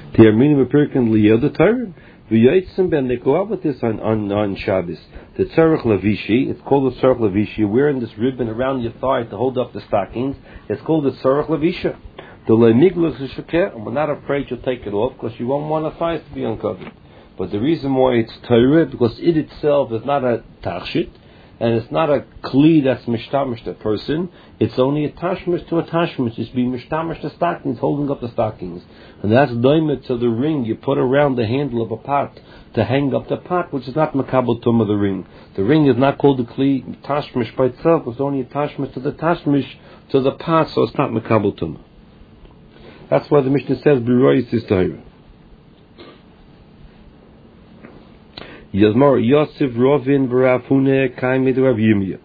The Armenian Perkin Liyel the Torah. V'yotzim ben, they go out with this on Shabbos. The Tzarech Levishi, it's called the Tzarech Levishi. You're wearing this ribbon around your thigh to hold up the stockings. It's called the Tzarech Levisha. The Leimiglus Shekeh, and we're not afraid you'll take it off because you won't want the thighs to be uncovered. But the reason why it's Torah, because it itself is not a tachshit, and it's not a kli that's mishtamish the person. It's only a tashmish to a tashmish. It's being mishtamish the stockings, holding up the stockings. And that's doimet to the ring you put around the handle of a pot to hang up the pot, which is not makabel tum of the ring. The ring is not called the kli tashmish by itself. It's only a tashmish to the tashmish to the pot, so it's not makabel tum. That's why the Mishnah says b'rois is Torah. Yosmar Yosef Rovin v'Rafune Kaimid Rav Yirmiyah.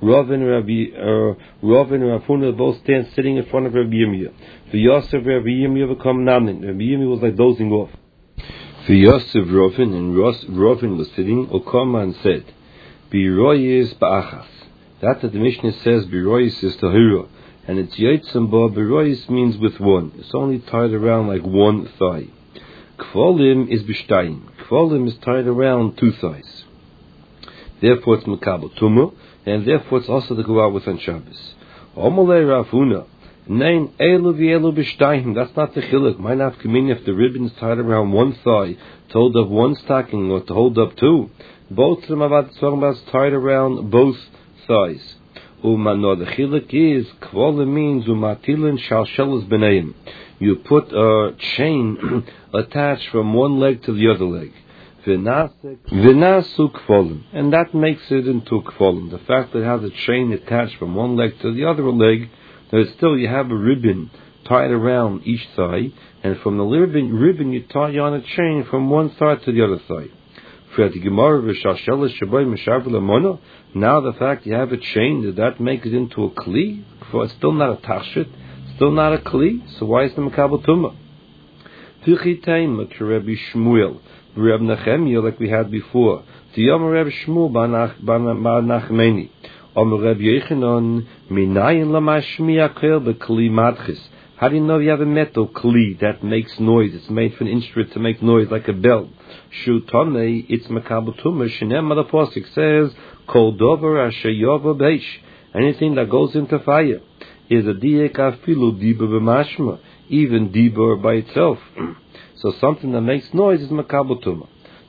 Rovin and Rafuna both stand sitting in front of Rav Yirmiyah. The Yosef Rav Yirmiyah become namin. Rav Yirmiyah was like dozing off. The Yosef Rovin and Rovin was sitting. Okama and said, "Biroyis ba'achas." That's what the Mishnah says. Biroyis is tahira, and it's yotzim ba. Biroyis means with one. It's only tied around like one thigh. Kvolim is b'shtayim. Kvolim is tied around two thighs. Therefore it's makabel tumah, and therefore it's also to go out with on Shabbos. Omolei Rafuna, nein elu v'elu b'shtayim. That's not the chiluk. Might not come in if the ribbon is tied around one thigh to hold up one stocking or to hold up two. Both of them are tied around both thighs. Umano, the chiluk is kvolim means umatilin shalshelas b'neim. You put a chain attached from one leg to the other leg. V'nasu kvolim. And that makes it into kvolim. The fact that it has a chain attached from one leg to the other leg, that still you have a ribbon tied around each thigh, and from the ribbon you tie on a chain from one thigh to the other thigh. Now the fact you have a chain, did that make it into a kli? For it's still not a tachshit. Still not a kli, so why is the makabel tumah? Tichi taima to Rabbi Shmuel, Rabbi Nechemia, like we had before. Tiyam Rabbi Shmuel b'Nachmeni, Rabbi Yechanan minayin lamashmiya kel b'kli madchis. How do you know you have a metal kli that makes noise? It's made for an instrument to make noise like a bell. Shutane, it's makabel tumah. Shinem the pasuk says, kol dover asher yova beish. Anything that goes into fire is a diek afilu diba b'mashma, even diba by itself. So something that makes noise is makabel tumah.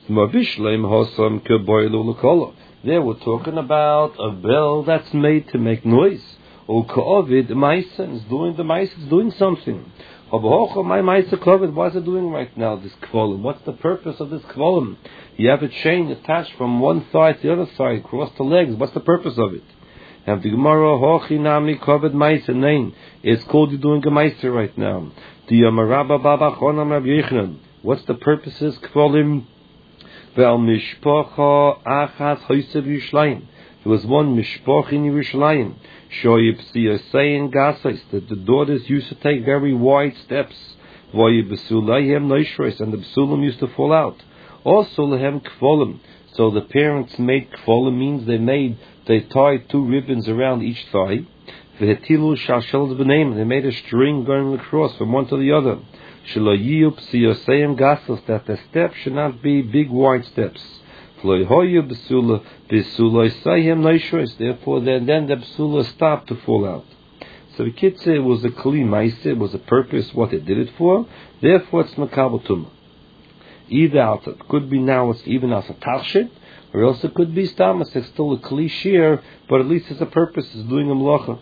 There we're talking about a bell that's made to make noise. Or ka'ovid ma'isa is doing the ma'isa is doing something. My ma'isa ka'ovid, what is it doing right now? This kvolim. What's the purpose of this kvolim? You have a chain attached from one thigh to the other side, across the legs. What's the purpose of it? And the Gemara, Hochinami Kovet Ma'isa Nein. It's called you doing a Ma'isa right now. The Yamarabba Baba Chonam Rabbi Yechanan. What's the purposes? Kvolim Vel Mishpocha Achas Hoysev Yerushalayim. There was one Mishpoch in Yerushalayim. Shoyib Siyasein Gasais. That the daughters used to take very wide steps. Voyib Besulayim Noishres. And the Besulim used to fall out. Also Lehem Kvolim. So the parents made kvolim, means they tied two ribbons around each thigh. V'hetilu shalshelas b'neim, they made a string going across from one to the other. Shelo yiyup siyoseim gassos, that the steps should not be big wide steps. V'loihoyu b'sula b'suloisayim noishros, therefore then the b'sula stopped to fall out. So the kid said it was a kli ma'aseh, it was a purpose what they did it for. Therefore it's makabel tumah. Either out, it could be now it's even as a tachshit, or else it could be stamas, it's still a kli shear, but at least it's a purpose, it's doing a melacha.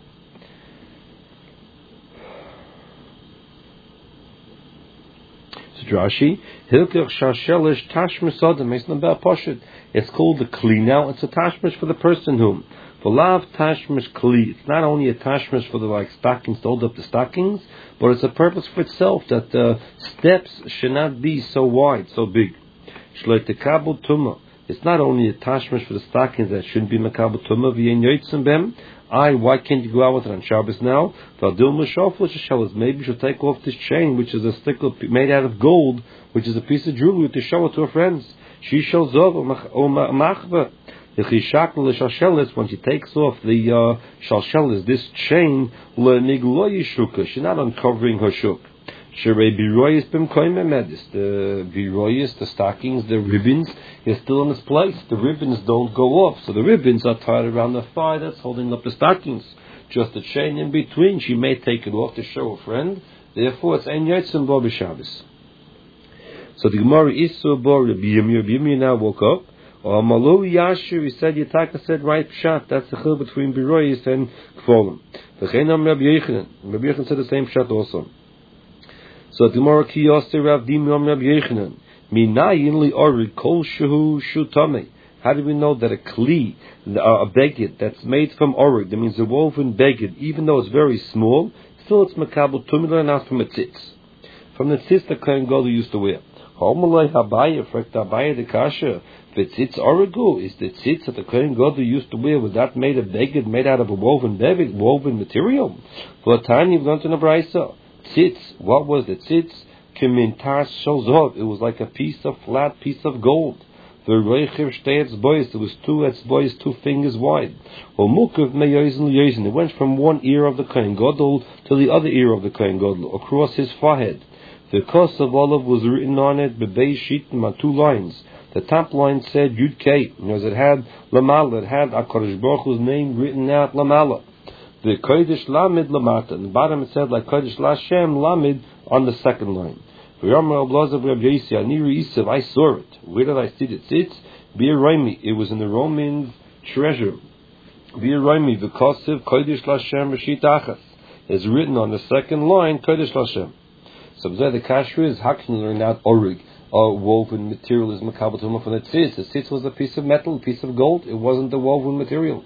So Rashi, Hilkech Shashelish Tashmish Sodom, it's called the kli now, it's a tashmish for the person whom. For lav tashmish kli, it's not only a tashmish for the stockings to hold up the stockings, but it's a purpose for itself that the steps should not be so wide, so big. Shloi tekabel tumah. It's not only a tashmish for the stockings that shouldn't be makabel tumah. V'yen yotzim bem. Why can't you go out with it on Shabbos now? V'adil m'shofel sheshelas. Maybe you should take off this chain, which is a stickle made out of gold, which is a piece of jewelry, to show it to her friends. She shows off or machva. When she takes off the shalshelis, this chain, she's not uncovering her shuk. Sherei biroyis b'mkoyim medis. The biroyis, the stockings, the ribbons, is still in its place. The ribbons don't go off, so the ribbons are tied around the thigh that's holding up the stockings. Just a chain in between. She may take it off to show a friend. Therefore, it's ein yotzim bo b'Shabbos. So the Gemara Isu bo Rabbi Yirmiyah now woke up. Or Malu Yashir, he said Yitaka said right pshat. That's the chil between biroyis and kfolim. V'cheinam Rabbi Yechanan. Rabbi Yechanan said the same pshat also. So the Gemara ki yoster Rav Dimi Rabbi Yechanan. Minayin li orid kol shehu shutame. How do we know that a kli, a beged that's made from orig, that means a woven beged, even though it's very small, still it's makabel tumila, not from a tzitz. From the tzitz the Kohen Gadol used to wear. Homalei habaya, frekt habaya de kasha, the tzitz origu, is the tzitz that the Kohen Gadol used to wear, was that made of beged, made out of a woven beged, woven material? For a time you've gone to the Braisa. Tzitz, what was the tzitz? Kimintar shozov, it was like a flat piece of gold. The Reichiv Shtei boys, there was two boys, 2 fingers wide. Or Mukav Meyozen Yozen, it went from one ear of the Kohen Gadol to the other ear of the Kohen Gadol, across his forehead. The Kos of Olive was written on it, Bebei Shitim, on 2 lines. The top line said Yud Kei, because it had Lamala, it had HaKadosh Baruch Hu's name written out Lamala. The Kodesh Lamed Lamata, and the bottom it said like Kodesh Lashem Lamed on the second line. I saw it. Where did I see it? It's Bir Raimi. It was in the Roman treasure. Bir Raimi, the Kosiv Kodesh Lashem Rashit Achas. It's written on the second line, Kodesh Lashem. So the kasher is how can you learn out orig, or woven material is makabel tumah from the tzitz. The tzitz was a piece of metal, a piece of gold. It wasn't the woven material.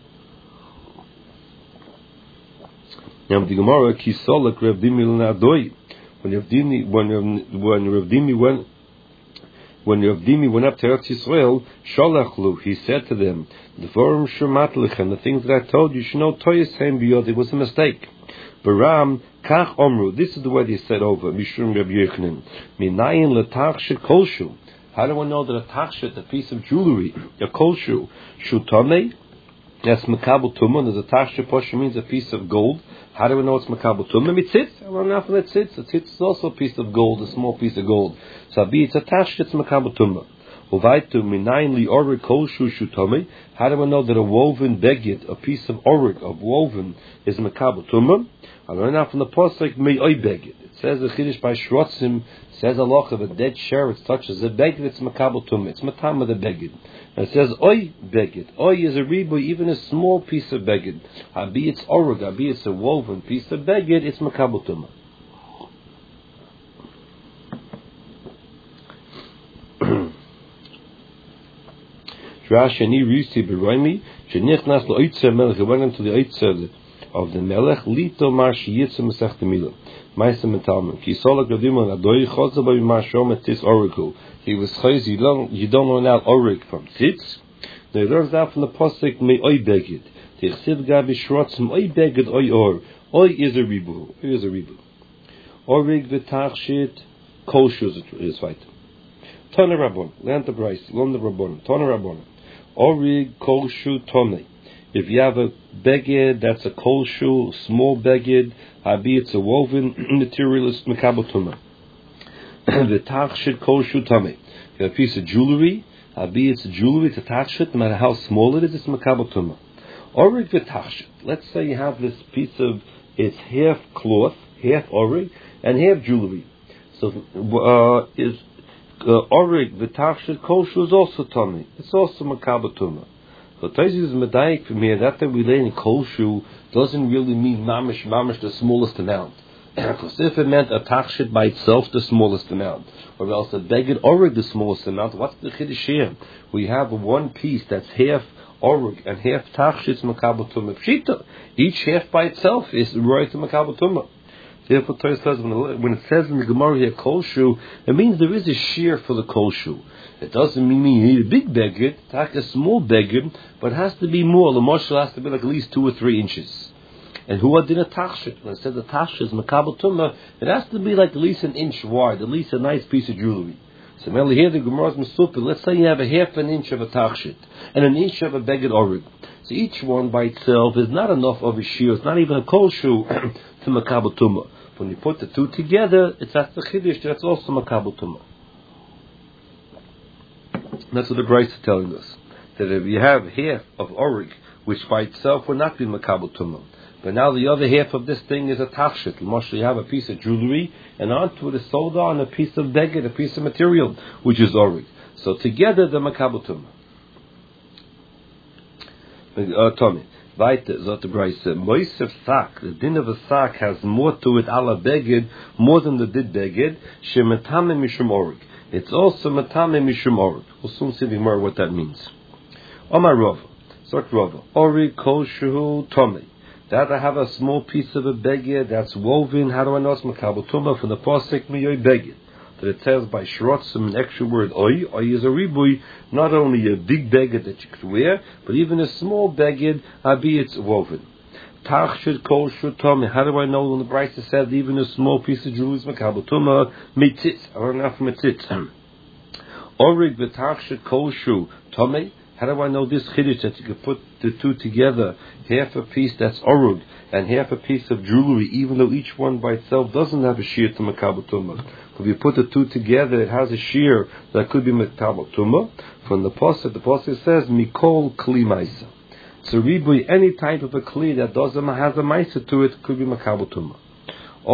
Now the Gemara kisolak Rav Dimi l'nadoi. When Rav Dimi went up to Eretz Yisrael, Shalachlu, he said to them, the Vorim Shemat Lechem, the things that I told you, should know Toyeshem biyod, it was a mistake. Baram Kach Omru, this is the way they said over Mishum Rabbi Yechanan. Minayin letachshet kolshu. How do I know that a tachshet, a piece of jewelry, a kolshu, shutame? That's makabel tumah. There's a tachshet poshu means a piece of gold. How do we know it's makabel tumah? Mitzitz. I learned out from that tzitz. A tzitz is also a piece of gold, a small piece of gold. So it's a tachshet, it's makabel tumah. Uvaitu minayin li orig kolshu shutame. How do we know that a woven beged, a piece of orig, of woven, is makabel tumah? I learned out from the pasuk me'oy beged. It says the chiddush by Shrotzim says Allah of a dead sheretz touches a beged, it's makabel tumah. It's matam of the beged. And it says oy beged. Oy is a ribu, even a small piece of beged. Habi it's orig, habi it's a woven piece of beged, it's makabel tumah. Shani Risi Beroimi, Shenichnas Loitzer Melech, he went into the Eitzer of the Melech, Lito Marsh Yitzer Mesech Temila, Maisa Metalman, Kisola Gradimon, Adoi Chozaba Marshom at this oracle. He was chayz, you don't learn out orig from tzitz. They learned out from the posik me oy beged. Tichsiv gabi shrotzim oy beged oy or. Oy is a ribu. Here's a ribu. Orig v'tachshit kol shuz is right. Tana Rabbon, learn the price, learn the Rabbon. Tana Rabbon. Orig kol shu tone. If you have a beged that's a kol shu, small beged, habi it's a woven material, it's makabel tumah. The tachshit kol shu tame. You have a piece of jewelry, habi it's a jewelry, it's a tachshit, no matter how small it is, it's makabel tumah. Orig v'tachshit. Let's say you have this piece of, it's half cloth, half orig, and half jewelry. So is orig v'tachshit kol shu is also tame. It's also makabel tumah. So Taisus is medayik from here. That we lay in kol shu doesn't really mean mamish the smallest amount. Because if it meant a tachshit by itself, the smallest amount, or else a beged orig the smallest amount, what's the chiddush here? We have one piece that's half orig and half tachshit makabel tumah pshita. Each half by itself is right to makabel tumah. Therefore, Torah says when it says in the Gemara here kol shu, it means there is a shear for the kol shu. It doesn't mean you need a big beged, take a small beged, but it has to be more. The moshel has to be like at least 2 or 3 inches. And who did a tachshit? When it says the tachshit is makabel tumah, it has to be like at least an inch wide, at least a nice piece of jewelry. So when here the Gemara is mesupil, let's say you have a half an inch of a tachshit and an inch of a beged orig. So each one by itself is not enough of a shear. It's not even a kol shu to makabel tumah. When you put the two together, that's the chiddush. That's also makabel tumah. That's what the Bryce is telling us. That if you have half of orig, which by itself would not be makabel tumah, but now the other half of this thing is a tachshit. You have a piece of jewelry, and onto it is sold on a piece of beged, a piece of material, which is orig. So together, the makabel tumah. Tommy. Weiter, so the Bryce said, Moisef sak, the din of a sak has more to it ala beged, more than the did beged, she metame mishum orig. It's also metame mishum orig. We'll soon see more what that means. Omar Rava, Sort Rava, orig kol shehu tomei. That I have a small piece of a beged that's woven, how do I know it's makabel tumah? From the pasuk miyoy beged. That it says by shrotzim, an extra word oy is a ribui, not only a big beged that you could wear, but even a small beged, it's woven. Tachshid kol shutome. How do I know when the Bryce said even a small piece of jewelry is makabel tumah? Mitzitz, or enough mitzitz. Orig v'tachshid kol shu tome. How do I know this chiddush that you can put the two together, half a piece that's orug and half a piece of jewelry, even though each one by itself doesn't have a shear to makabel tumah? If you put the two together, it has a shear that could be makabel tumah. From the pasuk says mikol kli maisa. So ribui, any type of a kli that doesn't has a maisa to it, could be makabel tumah. The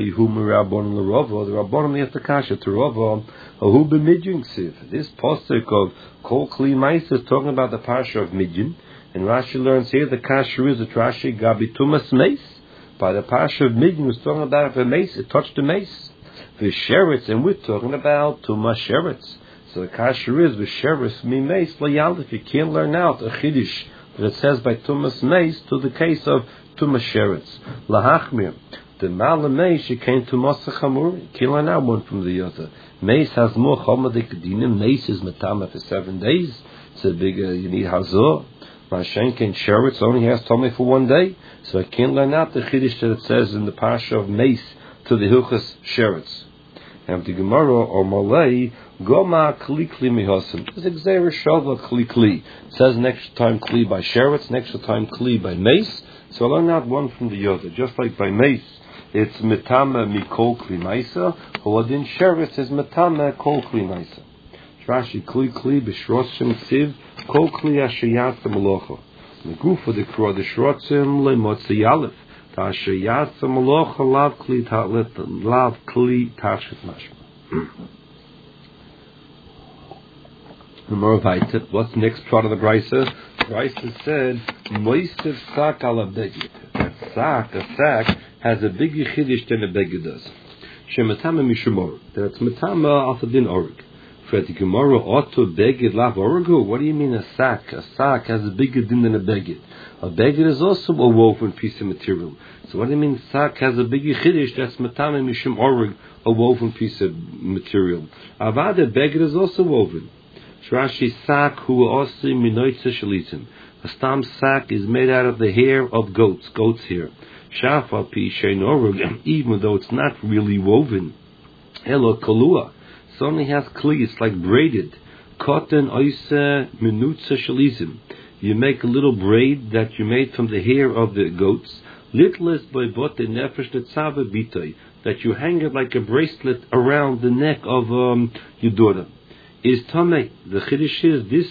Rabbanim have to kasha to Rava, who be midyin siv. This pasuk of kol kli maisa is talking about the parsha of midyin, and Rashi learns here the kasha is that Rashi gabi tumas meis. By the parsha of midyin was talking about if a mace, it touched the mace. V'sheretz, and we're talking about tumas sheretz. So the kasha is v'sheretz mi mace layal. If you can't learn out a chiddush that it says by tumas mace to the case of tumas sheretz lahachmir. The Mala Meis, she came to Masa Chamuri. Can't learn out one from the other. Meis has more Chomadik Dinim. Meis is Matama for 7 days. It's a big, you need Hazor. Mashenk and Sheretz only has Tomei for 1 day. So I can't learn out the Chiddush that it says in the Parsha of Meis to the Hilchas Sheretz. And the Gemara or Malay, Goma Kli Kli Mihosim. It's Exera Shava Kli Kli. It says next time Kli by Sheretz, next time Kli by Meis. So I learn out one from the other. Just like by Meis, it's metama mikol kli maisa, or in sheretz is metama kol kli maisa. Rashi kli kli b'shrotzim siv kol kli ashayat malocha. The goof of the kro the shrotzim lemotzi yalef. Ta ashayat malocha lav kli tashit mashma. The more weiter. What's the next part of the brisa? Brisa said moisev sak ala begit. A sack has a bigger chiddush than a beged does. Shematama mishumor. That's matama after din orig. For the Gemara auto beged lav origu. What do you mean a sack? A sack has a bigger din than a beged. A beged is also a woven piece of material. So what do you mean sack has a bigger chiddush? That's matama mishum orig, a woven piece of material. Avada beged is also woven. Rashi sack hu osi minoitza shalitim. A stam sack is made out of the hair of goats hair. Shafa pi shein orug, even though it's not really woven. Elo kolua, it only has kli, it's like braided. Cotton oise minutza shalizim. You make a little braid that you made from the hair of the goats. Litles by bote nefesh netzava bitoy, that you hang it like a bracelet around the neck of your daughter. Is tamei. The chiddush is this.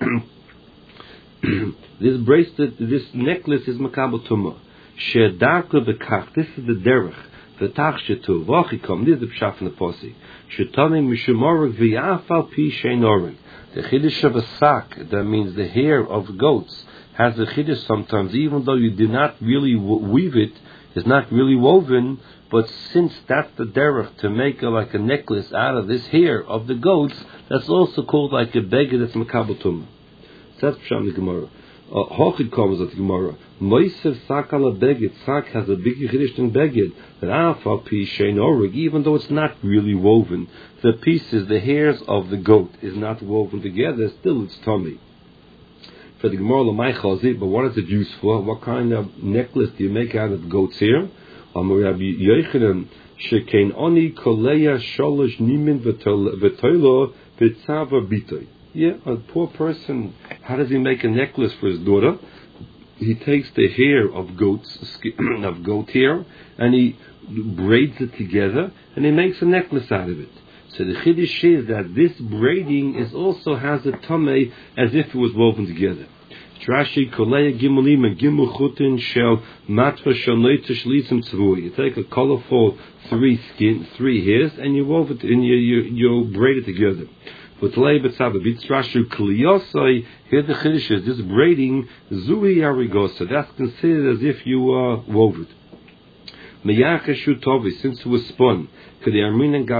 This bracelet, this necklace is makabel tumah. Shedarka bekach. This is the derech. The tachshetu vachikom. This is the pshat from the posi. Shetane mishumorek v'yafal pi sheinorik. The chiddush of a sack, that means the hair of goats, has a chiddush sometimes, even though you did not really weave it, it's not really woven. But since that's the derech to make like a necklace out of this hair of the goats, that's also called like a beged that's makabel tumah. That's pshat the Gemara. Hochid comes at the Gemara. Moisev sak ala beged. Sak has a bigger chiddush than beged. That afal pi shein orig, even though it's not really woven, the pieces, the hairs of the goat is not woven together. Still, it's tummy. For the Gemara l'may chazi, but what is it used for? What kind of necklace do you make out of goat's hair? Rabbi Yochanan shekein oni koleya sholosh nimin v'toilo v'tzava bitoy. Yeah, a poor person, how does he make a necklace for his daughter? he takes the hair of goat hair, and he braids it together, and he makes a necklace out of it. So the chiddush is that this braiding also has a tamei as if it was woven together. Rashi kolei gimulim and gimul chutin shel matva shel noitish litzim tzvui. You take a colorful three hairs, and you wove it, and you braid it together. But lei betzavavitz Rashi kliyosai. Here the chiddush is this braiding zui arigosa. That's considered as if you wove it. Meyacheshu tovi, since it was spun. We had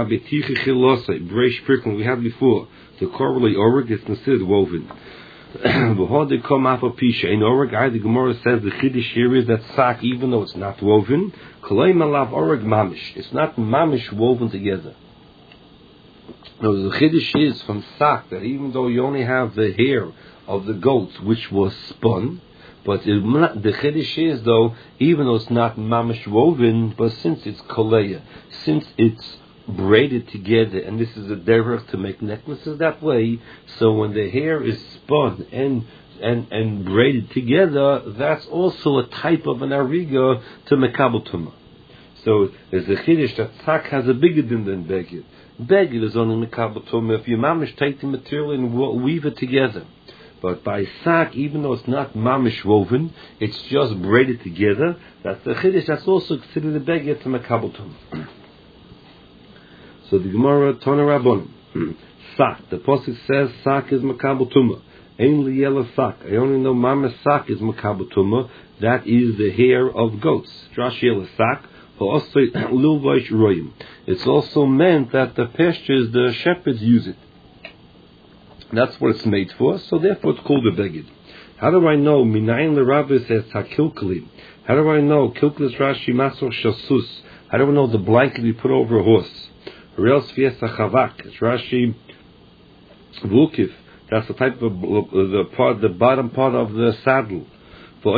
before, the correlate org is considered woven. The Gemara says the chiddush here is that sak, even though it's not woven, it's not mamish woven together. Now the chiddush is from sak that even though you only have the hair of the goats which was spun, but the chiddush is though, even though it's not mamish woven, but since it's koleya, since it's braided together, and this is a derech to make necklaces that way, so when the hair is spun and braided together, that's also a type of an ariga to mekabel tumah. So there's a chiddush that sak has a bigger din than beged. Beged is only mekabel tumah if you mamish take the material and weave it together. But by sak, even though it's not mamish woven, it's just braided together, that's the chiddush, that's also considered a beged to mekabel tumah. So the Gemara Tana Rabbanim sak. The pasuk says sak is makabel tumah. Ein liyela sak. I only know mama sak is makabel tumah. That is the hair of goats. Drashi yela sak. Lilvaish royim. It's also meant that the pastures, the shepherds use it. That's what it's made for. So therefore it's called a beged. How do I know? Minayin l'Rabbi says hakilkali. How do I know? Kilkalis Rashi masor shasus. How do I know the blanket we put over a horse? Real fiesta chavak. It's Rashi vukif. That's the type of the bottom part of the saddle. For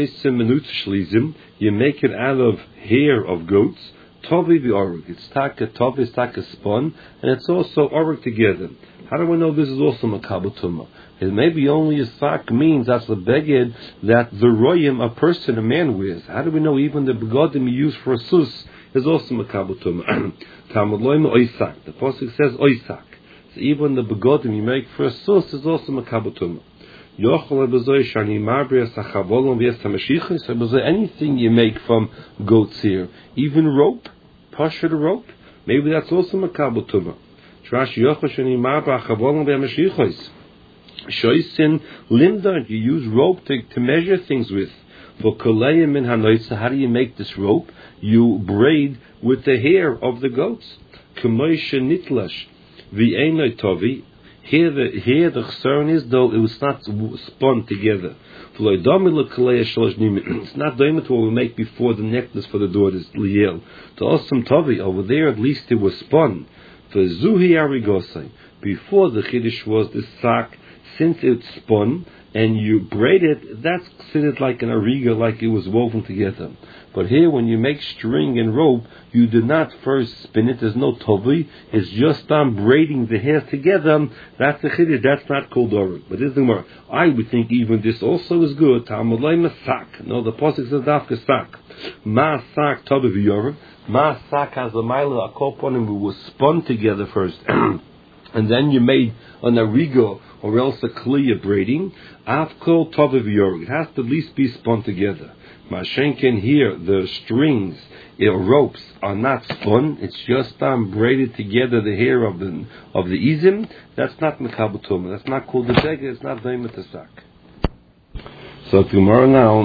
you make it out of hair of goats. Tovi v'orug. It's taka tovi, it's taka spun, and it's also orug together. How do we know this is also makabel tumah? It maybe only a sak means that's the beged that the royim, a person, a man wears. How do we know even the begodim you use for a sus is also makabel tumah? Talmud loyim oisak. The pasuk says oisak. So even the begodim you make for a sus is also makabel tumah. Anything you make from goat's hair, even rope, pasha the rope, maybe that's also makabel tumah. You use rope to measure things with. For how do you make this rope? You braid with the hair of the goats. Here the concern is though it was not spun together. It's not doimah to what we make before the necklace for the daughters Liel. To Osam Tavi over there at least it was spun. For Zuhi Arigosai, before the Chiddush was the sak, since it's spun and you braid it, that's considered like an ariga, like it was woven together. But here, when you make string and rope, you do not first spin it. There's no tovi. It's just braiding the hairs together. That's the chiddush. That's not called orug. But this is the more. I would think even this also is good. Talmud loyim sak. No, the pasuk says dafka sak. Ma sak tovi v'yorug. Ma sak has a mile a koponim who was spun together first, and then you made an arigo or else a kliya braiding. Afkol tovi v'yorug. It has to at least be spun together. Mashenken here, the strings, ropes are not spun. It's just braided together. The hair of the izim. That's not mekabel tumah. That's not called the beged. It's not doimah to sak. So tomorrow now,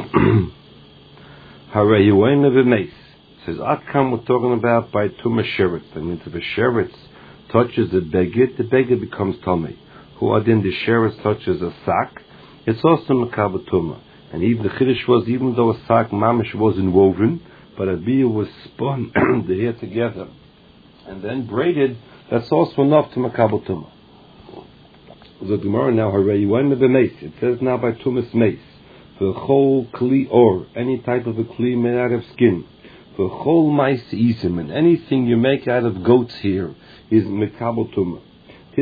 harei yuayna v'meis says atkam we're talking about by tumah sheretz. I mean, if the sheretz touches the beged becomes tamei. Who adin the sheretz touches a sak, it's also mekabel tumah. And even the chiddush was, even though a sak mamish wasn't woven, but a bia was spun the hair together and then braided, that's also enough to makabel tumah. The Gemara now, it says now by tumas meis, the whole kli or, any type of a kli made out of skin, the whole mais isim, and anything you make out of goat's hair is makabel tumah.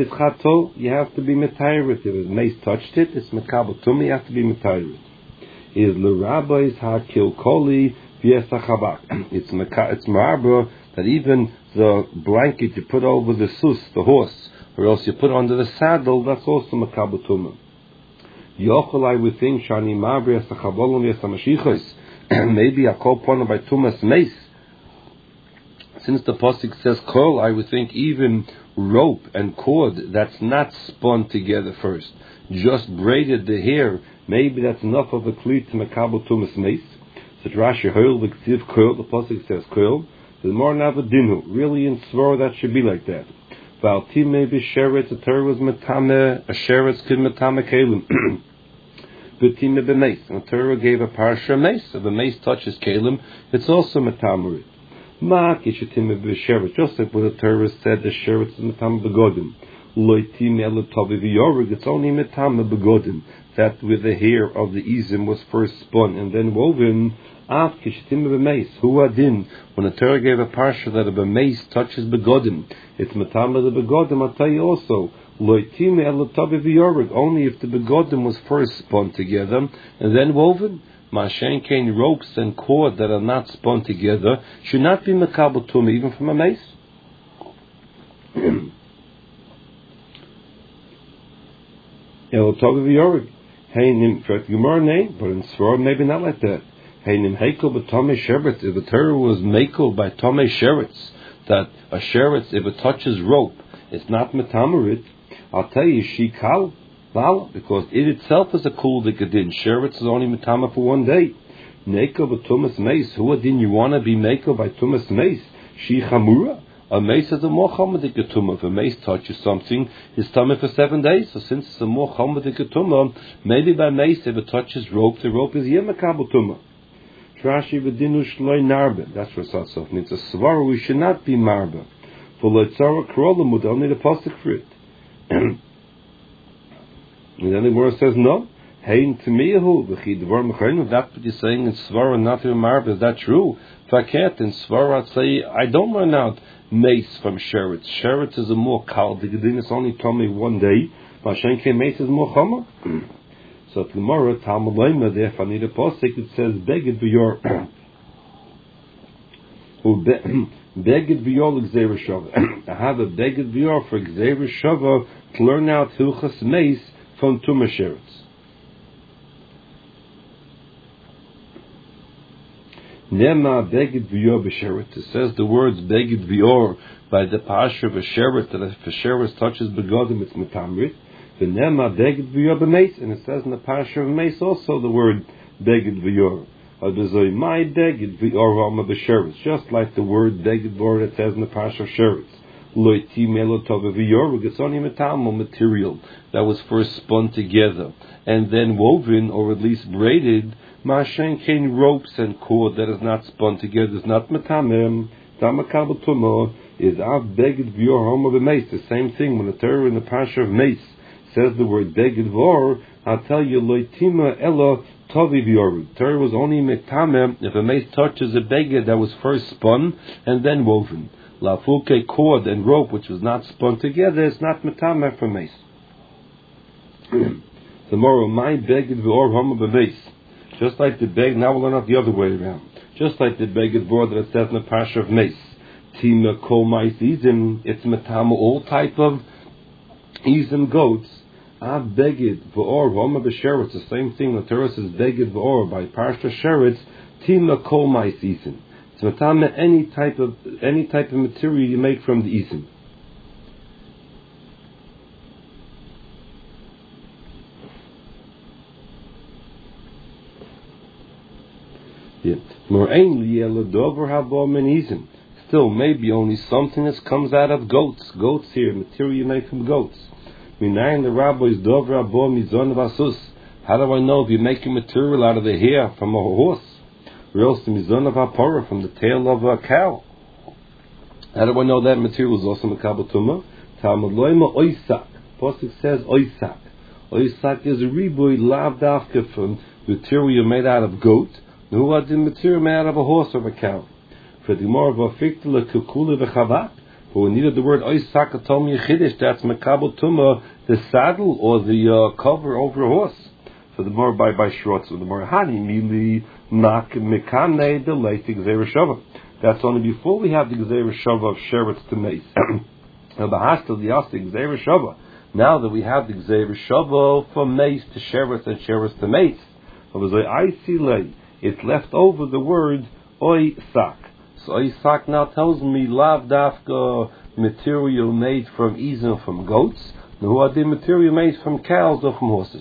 Tischato, you have to be metayrit. If the mace touched it, it's makabel tumah, you have to be metayrit. is l'rabbis ha-kilkoli v'yesachavak. It's marabra that even the blanket you put over the sus, the horse, or else you put under the saddle, that's also makabel tumah. Yochel, I would think, shani marabra yesachavolum yesamashichos. Maybe I call upon by tumas mace. Since the pasuk says kol, I would think even rope and cord that's not spun together first, just braided the hair, maybe that's enough of a kli to makabel tumas mace. So Rashi Hoil v'ksiv kol, the pasuk says kol. The more navadinu, really in svara that should be like that. Valti maybe sheretz, the Torah was metame, a sheretz could metame kelim. V'time b'meis, and the Torah gave a parsha mace. If a mace touches kelim, it's also metamerit. Ma kishetime b'sheretz, just like what the Torah said, the sheretz is metame b'godim. Loitime elatovi v'yorig, it's only metame b'godim. That with the hair of the izim was first spun and then woven. Af kishetime b'meis, hu adin. When the Torah gave a parsha that if a mace touches begodim, it's metame the begodim. I'll tell you also, loitime elatovi v'yorig, only if the begodim was first spun together and then woven. Mashen kain, ropes and cord that are not spun together should not be makabel tumah even from a mace. Elatovi v'yorig. Hey, for Gemara name, but in Svar maybe not like that. Hey, nim heikel b'tomei sheretz. If the Torah was makel by tomei sheretz, that a sheretz, if it touches rope, it's not metamerit. I'll tell you, she kal vala, because it itself is a kul dikadin. Sheretz is only metama for one day. Nekel b'tumas mace. Who adin you want to be makel by tumas mace? She chamura. A mace is a more chamadik tumah. If a mace touches something, it's tumah for 7 days. So since it's a more chamadik tumah, maybe by mace, if it touches rope, the rope is yemakabel tumah. Trashi v'dinu shloi narbe. That's what Satsov means. A svara, we should not be marbe. For loitzara krolamud, only the pasuk for it. And then the word says no. Hein temiyahu v'chi dvar mechayim. That's what you're saying in svara, not in marbe. Is that true? If I can't in svara, I'd say I don't run out mace from sheretz. Sheretz is a more kal. The gedin is only told me 1 day. Mashen came mace is more chama. So tomorrow Talmud Lema there, if I need a pasuk, it says beged v'yor beged v'yor l'gzeira shava. I have a beged v'yor for gzeira shava to learn out hilchas mace from tumah sheretz. Nema beged v'yor b'sheretz. It says the words beged v'yor by the pasha of a sheretz, that if a sheretz touches begodim, it's metamrit. V'nema beged v'yor b'meis, and it says in the pasha of meis also the word beged v'yor. Adozoi my beged v'yor hama b'sheretz, just like the word beged v'yor that says in the pasha of sheretz. Loiti melotov v'yor, it's only metamo material that was first spun together and then woven, or at least braided. Mashen kain, ropes and cord that is not spun together is not metamem. Damakabel tumah is av beged v'yor hama b'meis. The same thing when the Torah in the pasha of meis says the word beged vor, I'll tell you loitima ella tovi v'yoru. Torah was only metamem if a mace touches a beged that was first spun and then woven. Lafuke, cord and rope which was not spun together is not metamem for mace. Tomorrow my beged vor hama b'meis. Just like the beged, now we'll learn out the other way around. Just like the beged vor that it says in the pasha of mace. Tima kol mais izim, it's metama all type of izim goats. Av beged v'or v'oma b'sheretz. The same thing. The Torah says beged v'or by parsha sheretz. Tima kol mais izim. It's metama any type of material you make from the izim. Still, maybe only something that comes out of goats. Goats here, material you make from goats. How do I know if you're making material out of the hair from a horse? Or else the mizon of hapara, from the tail of a cow? How do I know that material is also makabel tumah? Talmud loima oisak. Pasuk says oisak. Oisak is a riboy lav dafka from material made out of goat. Who are the material made out of a horse or a cow? For the more of a fictula kukula v'chavak. But when neither the word oisak told me chiddush, that's makabel tumah, the saddle or the cover over a horse. So the more by Shorts, the more Hani Mili Nak Mikane delay to Gzeira Shava. That's only before we have the Gzeira Shava of Sheretz to Mace. Now that we have the Gzeira Shava from Mace to Sheretz and Sheretz to Mace, it's left over the word Oy Sak. So Oy Sak now tells me Lav Dafka material made from Izim, from goats, who are the material made from cows or from horses.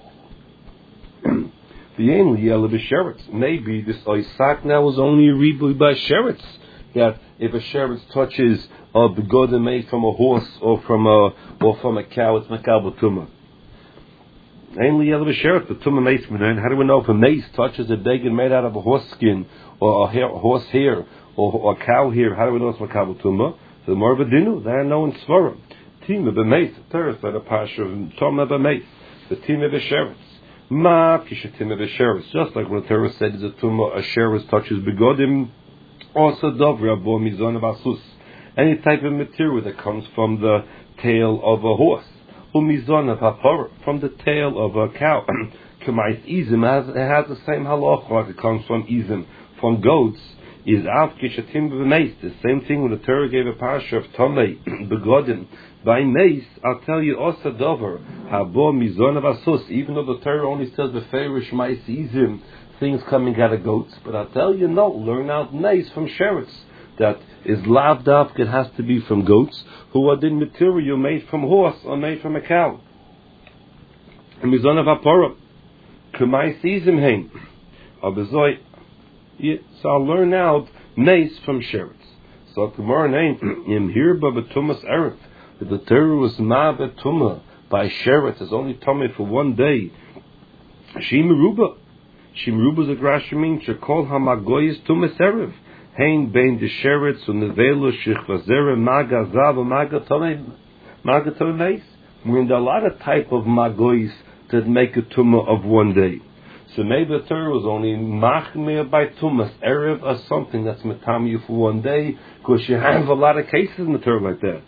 Maybe this Oisak now is only a ribui by sheretz. That if a sheretz touches a begodim made from a horse or from a cow, it's makal b'tumah. Ainly yellow sheretz, the tumah mace. How do we know if a mace touches a beged made out of a horse skin or a horse hair or a cow hair? How do we know it's makal b'tumah? So the more of a dinu, they are known svarim. Tima b'mace, teres by the pasha of tumah b'mace, the tima b'sheretz. Ma kishatim b'sheretz. Just like when the Torah said is a tumah, a sheretz touches begodim. Also dovra bo mizon of asus. Any type of material that comes from the tail of a horse. Umizon of hapor, from the tail of a cow. K'mais izim has the same halacha. It comes from izim, from goats. Is av kishatim b'meis. The same thing when the Torah gave a parasha of tomei begodim by mace. I'll tell you also dover habo mizon of asus. Even though the Torah only says the ferish mais izim, things coming out of goats, but I'll tell you no. Learn out mace from sheretz. That is lav dafk. It has to be from goats who are the material made from horse or made from a cow. Mizon of apora k'mais izim hein abezoi. So I'll learn out mace from sheretz. So tomorrow name im hirba betumas erev. If the Torah was ma betuma by sheretz, is only tummy for one day. Shimruba is a grashmin shekol hamagoyis tumas erev. Hein bein the sheretz unevelu shechvazera maga zav maga tumay mace. When there are a lot of type of magoyis that make a tumah of one day. So maybe the Torah was only machmir by tumas erev or something that's metami for one day, because you have a lot of cases in the Torah like that.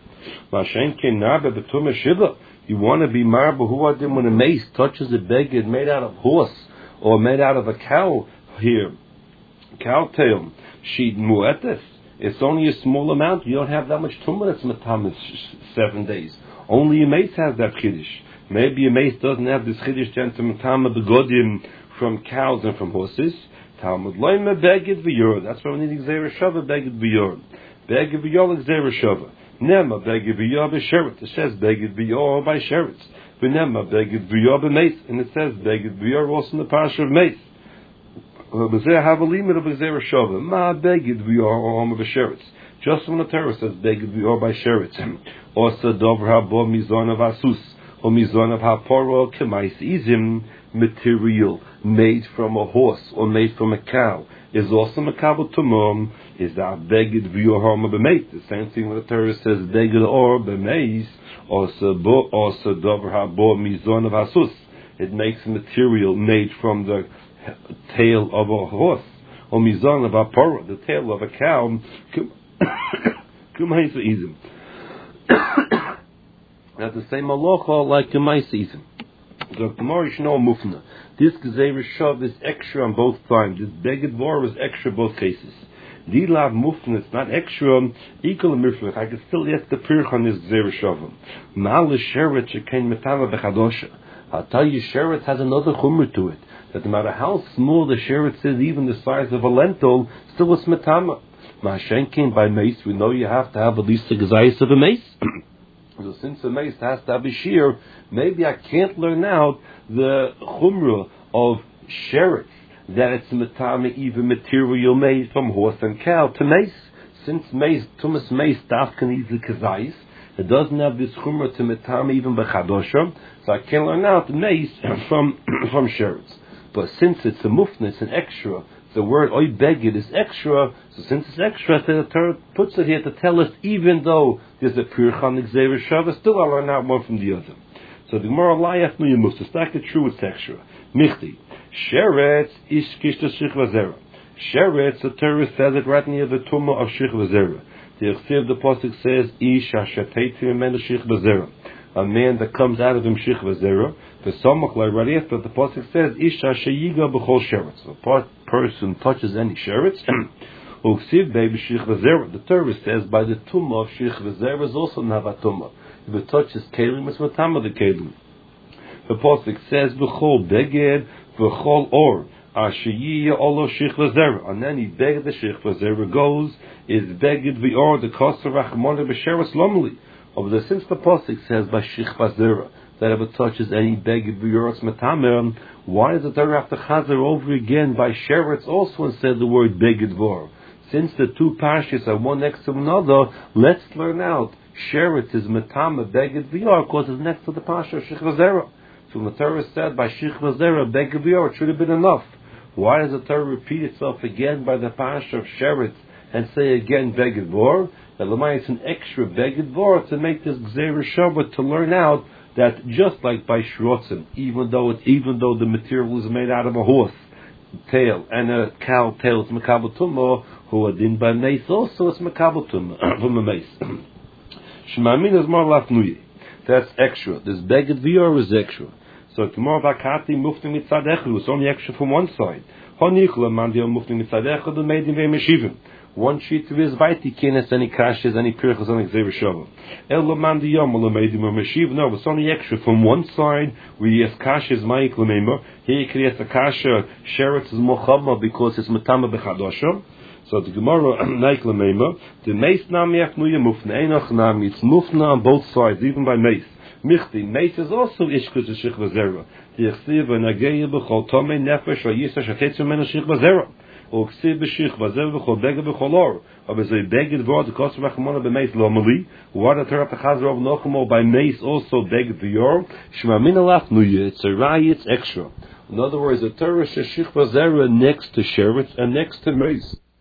You want to be marba who are them when a mace touches a beged made out of horse or made out of a cow here, cow tail. Sheed muetes. It's only a small amount. You don't have that much tumah that's metami 7 days. Only a mace has that chiddush. Maybe a mace doesn't have this chiddush gentleman metami begodim from cows and from horses. Talmud loyme beged v'yor. That's why we need gzeira shava beged v'yor. Beged v'yor gzeira shava. Nema beged v'yor b'sheretz. It says beged v'yor by sheretz. V'nema beged v'yor b'meis. And it says beged v'yor also in the parasha of meis. B'zeh have a limit of gzeira shava. Ma beged v'yor om b'sheretz. Just when the Torah says beged v'yor by sheretz. Also dover habo mizon of asus. Or mizon of haporo k'mais izim. Material made from a horse or made from a cow is also makabel tumum. Is that beged v'yohom b'meis? The same thing when the Torah says beged or b'meis. Also dover habo mizon of asus. It makes material made from the tail of a horse or mizon of apora, the tail of a cow. K'mais izim. That's the same halacha like k'mais izim. So tomorrow you should know mufna. This gzeira shav is extra on both times. This beged vor is extra both cases. The lav mufna, it's not extra equal miflech. I can still get the pirch on this gzeira shav. Mal sheretz shekain metama bechadosha. I'll tell you, sheretz has another chumra to it. That no matter how small the sheretz is, even the size of a lentil, still it's metama. Ma'ashenkin by mace, we know you have to have at least the gezayis of a mace. So since the mace has to have a shear, maybe I can't learn out the chumrah of sheretz, that it's metame even material made from horse and cow to mace. Since mace, tumas mace, dafkan easily kazayis, it doesn't have this chumrah to metame even bechadosha, so I can't learn out the mace from sheretz. But since it's a mufna, it's an extra, the word oy beged is extra, so since it's extra, the Torah puts it here to tell us, even though there's a pirchan gzeira shava, still I'll learn out more from the other. So the Gemara layach nu yemus, it's not true, it's extra. Michti, sheretz ish kishta shich vazera. Sheretz, the Torah says it right near the tumah of shich vazera. The Yechsiv, the pasuk says, ish hashateitim emenu shich vazera. A man that comes out of him shich vazera, The Samach right after the pasuk says Isha sheyiga b'chol sheretz. The person touches any sheretz. Uksiv baby shich v'zera. The Torah says by the tumah of shich v'zera is also navatumah. If it touches kelim, it's matama the kelim. The pasuk says b'chol beged v'chol or. Ashiya olo shich v'zera. And then he beged the shich v'zera goes is beged v'or the koser rachmona b'sheretz lomli. But since the pasuk says by shich v'zera that if it touches any beged v'yorotz metamer, why does the Torah have to chazer over again by sheretz also instead of the word beged vor? Since the two parshas are one next to another, let's learn out sheretz is metamer beged v'yor because it's next to the parsha of shich v'zera. So when the Torah said by shich v'zera beged v'yor, it should have been enough. Why does the Torah repeat itself again by the parsha of sheretz and say again beged vor? That it's an extra beged vor to make this gzeira shabbat to learn out that just like by shrotzim, even though the material is made out of a horse tail and a cow tail, it's mekabel tumah. Who are din by mace also it's mekabel tumah from a mace. Shemamin is more lafnuye. That's extra. This beged v'yor is extra. So tomorrow vakati muftim mitzadechu. It's only extra from one side. Honichla mandio muftim mitzadechu the meidim ve'meshivim. One sheet of his vaiti kines, any kashes, any pirchas, any gzeir shavah. Elo mandiyom lemeidim meshiv. No, it's only extra from one side. We yes kashes ma'ik lemeimer. Here you create a kasha sheretz is mochama because it's matama bechadosha. So the Gemara naik lemeimer. The mace nami afnuya mufna einach nami. It's mufna on both sides, even by mace. Michti mace is also ishkus to shich v'zera. The yechsiv v'nagei b'chol tomei nefesh v'yisa shachetzu menu shich v'zera. Uksiv b'shich v'zev b'chol beged b'chol or. But they beged v'or the koser rachmona b'meis lomali. What the Torah chazer of nochamo by mace also beged v'yor. Shemamin alaf nuya. It's a rai. It's extra. In other words, the Torah shich v'zera next to sheretz and next to mace.